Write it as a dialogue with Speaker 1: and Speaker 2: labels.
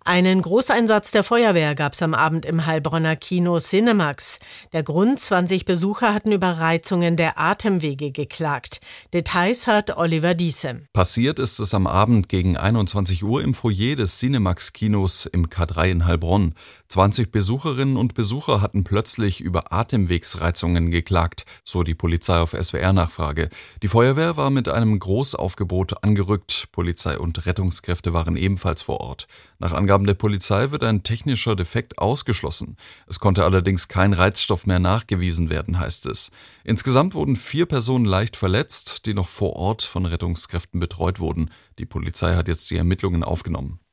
Speaker 1: Einen Großeinsatz der Feuerwehr gab es am Abend im Heilbronner Kino Cinemax. Der Grund: 20 Besucher hatten über Reizungen der Atemwege geklagt. Details hat Oliver Diesem.
Speaker 2: Passiert ist es am Abend gegen 21 Uhr im Foyer des Cinemax-Kinos im K3 in Heilbronn. 20 Besucherinnen und Besucher hatten plötzlich über Atemwegsreizungen geklagt, so die Polizei auf SWR-Nachfrage. Die Feuerwehr war mit einem Großaufgebot angerückt. Polizei und Rettungskräfte waren ebenfalls vor Ort. Nach Angaben der Polizei wird ein technischer Defekt ausgeschlossen. Es konnte allerdings kein Reizstoff mehr nachgewiesen werden, heißt es. Insgesamt wurden 4 Personen leicht verletzt, die noch vor Ort von Rettungskräften betreut wurden. Die Polizei hat jetzt die Ermittlungen aufgenommen.